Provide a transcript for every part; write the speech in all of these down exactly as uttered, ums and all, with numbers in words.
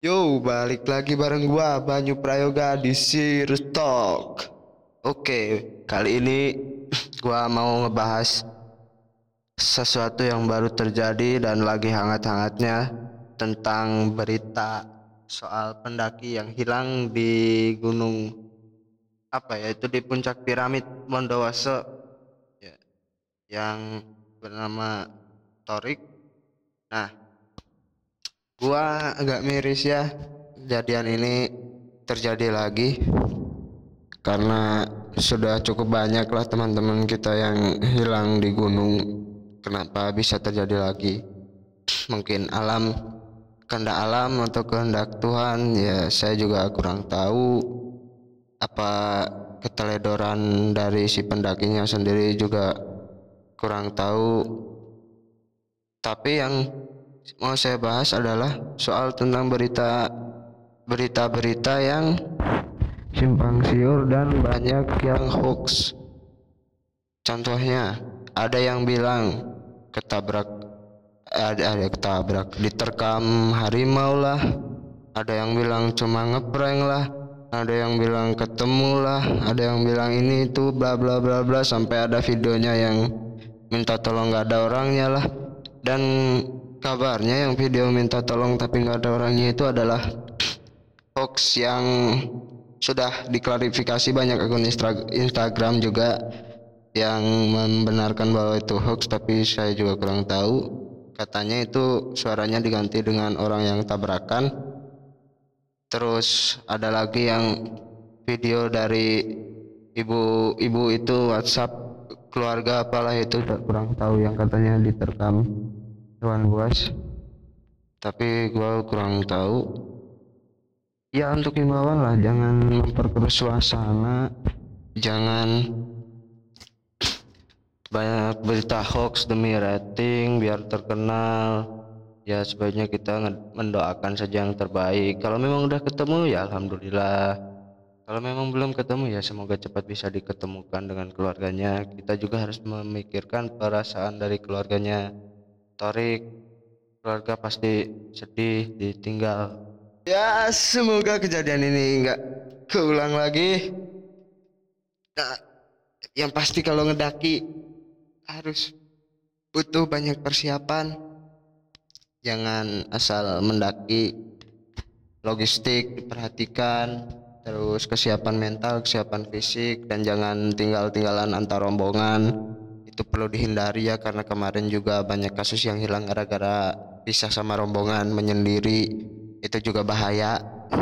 Yo, balik lagi bareng gua Banyu Prayoga di Sirius Talk. Oke, kali ini gua mau ngebahas sesuatu yang baru terjadi dan lagi hangat-hangatnya tentang berita soal pendaki yang hilang di gunung apa ya itu di puncak piramid Bondowoso ya, yang bernama Torik. Nah, gua agak miris ya kejadian ini terjadi lagi karena sudah cukup banyak lah teman-teman kita yang hilang di gunung. Kenapa bisa terjadi lagi? Mungkin alam, kehendak alam atau kehendak Tuhan, ya saya juga kurang tahu. Apa keteledoran dari si pendakinya sendiri juga kurang tahu. Tapi yang mau saya bahas adalah soal tentang berita berita-berita yang simpang siur dan banyak yang hoax. Contohnya, ada yang bilang ketabrak, ada ada ketabrak, diterkam harimau lah. Ada yang bilang cuma ngeprank lah. Ada yang bilang ketemu lah. Ada yang bilang ini itu bla bla bla bla sampai ada videonya yang minta tolong nggak ada orangnya lah. Dan kabarnya yang video minta tolong tapi nggak ada orangnya itu adalah hoax yang sudah diklarifikasi banyak akun Instagram juga yang membenarkan bahwa itu hoax, tapi saya juga kurang tahu. Katanya itu suaranya diganti dengan orang yang tabrakan. Terus ada lagi yang video dari ibu-ibu itu WhatsApp keluarga apalah itu kurang tahu yang katanya diterkam hewan buas. Tapi gua kurang tahu. Ya untuk himbauan lah, jangan memperkeruh suasana, jangan banyak berita hoax demi rating biar terkenal. Ya sebaiknya kita mendoakan saja yang terbaik. Kalau memang udah ketemu ya alhamdulillah. Kalau memang belum ketemu ya semoga cepat bisa diketemukan dengan keluarganya. Kita juga harus memikirkan perasaan dari keluarganya Torik. Keluarga pasti sedih ditinggal. Ya semoga kejadian ini nggak keulang lagi. Nah, yang pasti kalau ngedaki harus butuh banyak persiapan. Jangan asal mendaki, logistik diperhatikan, terus kesiapan mental, kesiapan fisik, dan jangan tinggal-tinggalan antar rombongan. Itu perlu dihindari ya karena kemarin juga banyak kasus yang hilang gara-gara pisah sama rombongan menyendiri. Itu juga bahaya.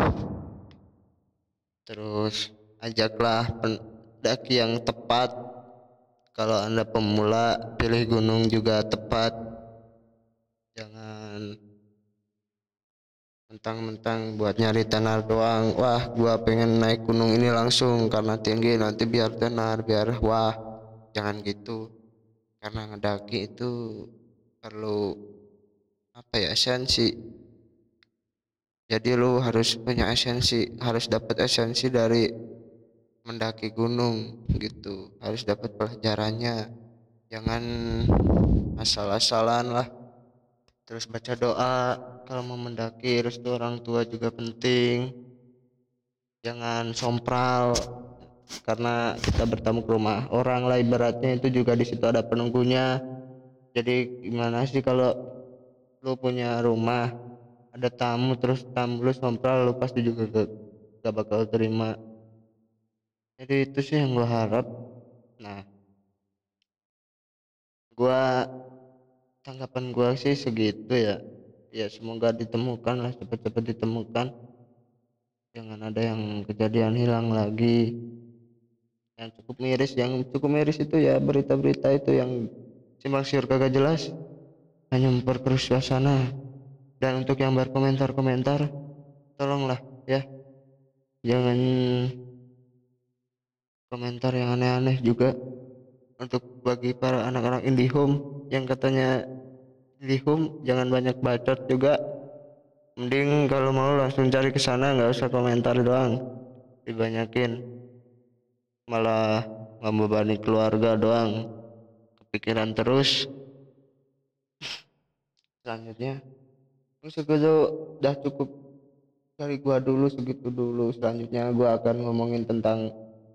Terus ajaklah pendaki yang tepat. Kalau Anda pemula, pilih gunung juga tepat. Jangan mentang-mentang buat nyari tenar doang. Wah, gua pengen naik gunung ini langsung karena tinggi, nanti biar tenar, biar wah. Jangan gitu. Karena ngedaki itu perlu apa ya, esensi. Jadi lu harus punya esensi, harus dapat esensi dari mendaki gunung gitu. Harus dapat pelajarannya. Jangan asal-asalan lah. Terus baca doa kalau mau mendaki, restu orang tua juga penting. Jangan sompral karena kita bertamu ke rumah orang lah ibaratnya, itu juga di situ ada penunggunya. Jadi gimana sih kalau lu punya rumah ada tamu terus tamu lu sompral, lu pasti juga gak, gak bakal terima. Jadi itu sih yang gue harap. Nah, gua tanggapan gua sih segitu ya. Ya semoga ditemukan lah, cepat-cepat ditemukan. Jangan ada yang kejadian hilang lagi. Yang cukup miris, yang cukup miris itu ya berita-berita itu yang simpang siur kagak jelas, hanya memperkeruh suasana. Dan untuk yang berkomentar-komentar, tolonglah ya, jangan komentar yang aneh-aneh juga. Untuk bagi para anak-anak IndiHome yang katanya IndiHome, jangan banyak bacot juga. Mending kalau mau langsung cari ke sana, nggak usah komentar doang. Dibanyakin malah membebani keluarga doang, kepikiran terus. Selanjutnya musik itu udah cukup dari gua dulu segitu dulu. Selanjutnya gua akan ngomongin tentang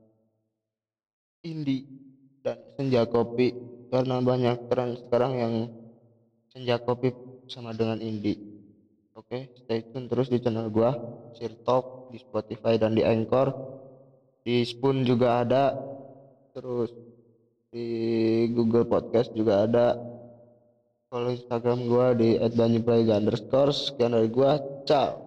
indie dan senja kopi karena banyak tren sekarang yang senja kopi sama dengan indie. Oke, stay tune terus di channel gua, Share Talk di Spotify dan di Anchor. Di Spoon juga ada, terus di Google Podcast juga ada. Follow Instagram gua di et banyuprayoga underscore. Sekian dari gua, ciao.